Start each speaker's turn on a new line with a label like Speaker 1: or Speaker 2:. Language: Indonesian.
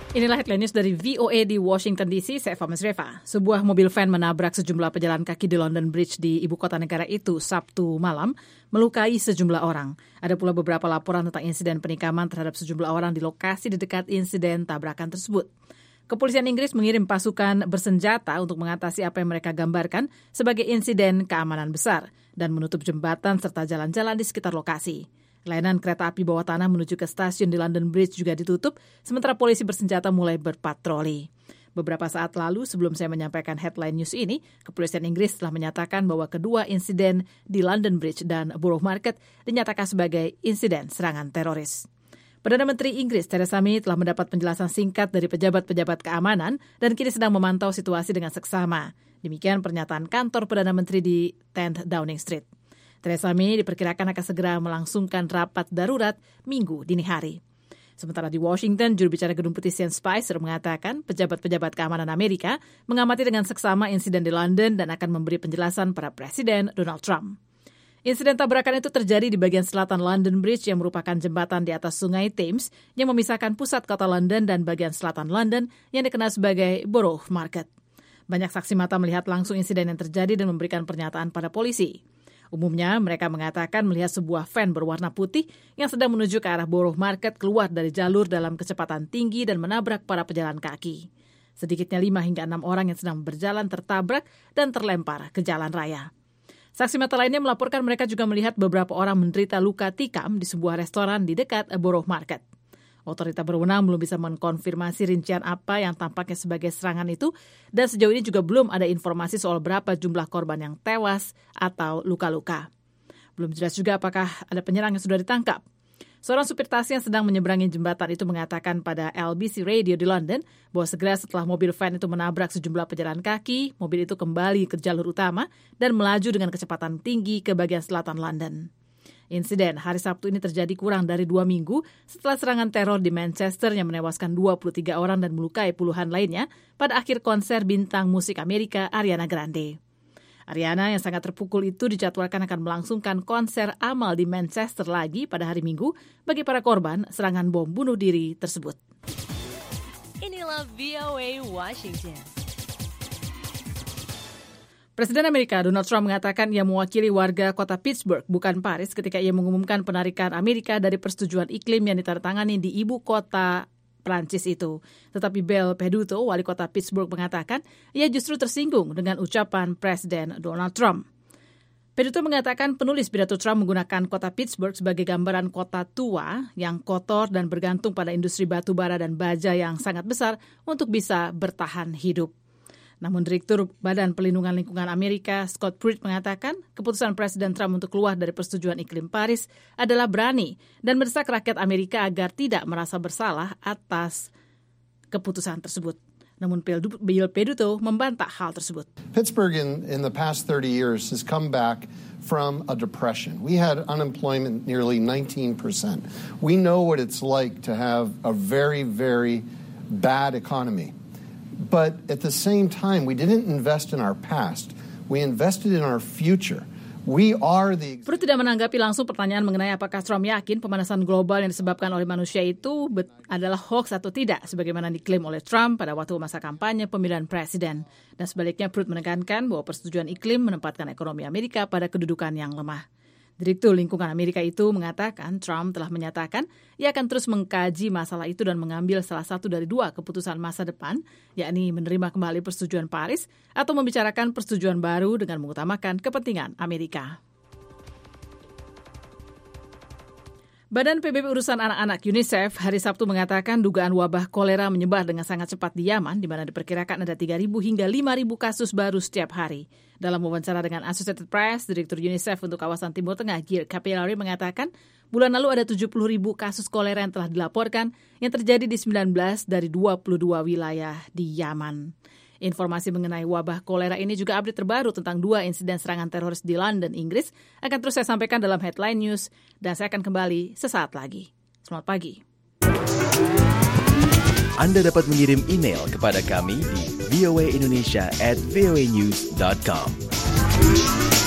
Speaker 1: Inilah headline news dari VOA di Washington DC, saya Fahmi Zrefa. Sebuah mobil van menabrak sejumlah pejalan kaki di London Bridge di ibu kota negara itu Sabtu malam, melukai sejumlah orang. Ada pula beberapa laporan tentang insiden penikaman terhadap sejumlah orang di lokasi di dekat insiden tabrakan tersebut. Kepolisian Inggris mengirim pasukan bersenjata untuk mengatasi apa yang mereka gambarkan sebagai insiden keamanan besar dan menutup jembatan serta jalan-jalan di sekitar lokasi. Layanan kereta api bawah tanah menuju ke stasiun di London Bridge juga ditutup, sementara polisi bersenjata mulai berpatroli. Beberapa saat lalu, sebelum saya menyampaikan headline news ini, Kepolisian Inggris telah menyatakan bahwa kedua insiden di London Bridge dan Borough Market dinyatakan sebagai insiden serangan teroris. Perdana Menteri Inggris Theresa May telah mendapat penjelasan singkat dari pejabat-pejabat keamanan dan kini sedang memantau situasi dengan seksama. Demikian pernyataan kantor Perdana Menteri di 10 Downing Street. Theresa May diperkirakan akan segera melangsungkan rapat darurat Minggu dini hari. Sementara di Washington, juru bicara Gedung Putih Sean Spicer mengatakan pejabat-pejabat keamanan Amerika mengamati dengan seksama insiden di London dan akan memberi penjelasan pada Presiden Donald Trump. Insiden tabrakan itu terjadi di bagian selatan London Bridge yang merupakan jembatan di atas sungai Thames yang memisahkan pusat kota London dan bagian selatan London yang dikenal sebagai Borough Market. Banyak saksi mata melihat langsung insiden yang terjadi dan memberikan pernyataan pada polisi. Umumnya, mereka mengatakan melihat sebuah van berwarna putih yang sedang menuju ke arah Borough Market keluar dari jalur dalam kecepatan tinggi dan menabrak para pejalan kaki. Sedikitnya 5 hingga 6 orang yang sedang berjalan tertabrak dan terlempar ke jalan raya. Saksi mata lainnya melaporkan mereka juga melihat beberapa orang menderita luka tikam di sebuah restoran di dekat Borough Market. Otoritas berwenang belum bisa mengkonfirmasi rincian apa yang tampaknya sebagai serangan itu, dan sejauh ini juga belum ada informasi soal berapa jumlah korban yang tewas atau luka-luka. Belum jelas juga apakah ada penyerang yang sudah ditangkap. Seorang supir taksi yang sedang menyeberangi jembatan itu mengatakan pada LBC Radio di London bahwa segera setelah mobil van itu menabrak sejumlah pejalan kaki, mobil itu kembali ke jalur utama dan melaju dengan kecepatan tinggi ke bagian selatan London. Insiden hari Sabtu ini terjadi kurang dari 2 minggu setelah serangan teror di Manchester yang menewaskan 23 orang dan melukai puluhan lainnya pada akhir konser bintang musik Amerika Ariana Grande. Ariana yang sangat terpukul itu dijadwalkan akan melangsungkan konser amal di Manchester lagi pada hari Minggu bagi para korban serangan bom bunuh diri tersebut.
Speaker 2: Inilah VOA Washington.
Speaker 1: Presiden Amerika Donald Trump mengatakan ia mewakili warga kota Pittsburgh, bukan Paris, ketika ia mengumumkan penarikan Amerika dari persetujuan iklim yang ditandatangani di ibu kota Prancis itu. Tetapi Bill Peduto, wali kota Pittsburgh, mengatakan ia justru tersinggung dengan ucapan Presiden Donald Trump. Peduto mengatakan penulis pidato Trump menggunakan kota Pittsburgh sebagai gambaran kota tua yang kotor dan bergantung pada industri batu bara dan baja yang sangat besar untuk bisa bertahan hidup. Namun Direktur Badan Perlindungan Lingkungan Amerika, Scott Pruitt, mengatakan keputusan Presiden Trump untuk keluar dari persetujuan iklim Paris adalah berani dan mendesak rakyat Amerika agar tidak merasa bersalah atas keputusan tersebut. Namun Bill Peduto membantah hal tersebut.
Speaker 3: Pittsburgh in the past 30 years has come back from a depression. We had unemployment nearly 19%. We know what it's like to have a very, very bad economy. But at the same time, we didn't invest in our past. We invested in our future. We are the...
Speaker 1: Pruitt tidak menanggapi langsung pertanyaan mengenai apakah Trump yakin pemanasan global yang disebabkan oleh manusia itu adalah hoax atau tidak, sebagaimana diklaim oleh Trump pada waktu masa kampanye pemilihan presiden. Dan sebaliknya, Pruitt menekankan bahwa persetujuan iklim menempatkan ekonomi Amerika pada kedudukan yang lemah. Direktur Lingkungan Amerika itu mengatakan Trump telah menyatakan ia akan terus mengkaji masalah itu dan mengambil salah satu dari 2 keputusan masa depan, yakni menerima kembali persetujuan Paris atau membicarakan persetujuan baru dengan mengutamakan kepentingan Amerika. Badan PBB Urusan Anak-anak UNICEF hari Sabtu mengatakan dugaan wabah kolera menyebar dengan sangat cepat di Yaman, di mana diperkirakan ada 3.000 hingga 5.000 kasus baru setiap hari. Dalam wawancara dengan Associated Press, Direktur UNICEF untuk kawasan Timur Tengah, Geir Capillary, mengatakan bulan lalu ada 70.000 kasus kolera yang telah dilaporkan yang terjadi di 19 dari 22 wilayah di Yaman. Informasi mengenai wabah kolera ini juga update terbaru tentang 2 insiden serangan teroris di London, Inggris, akan terus saya sampaikan dalam Headline News, dan saya akan kembali sesaat lagi. Selamat pagi.
Speaker 4: Anda dapat mengirim email kepada kami di voaindonesia@voanews.com.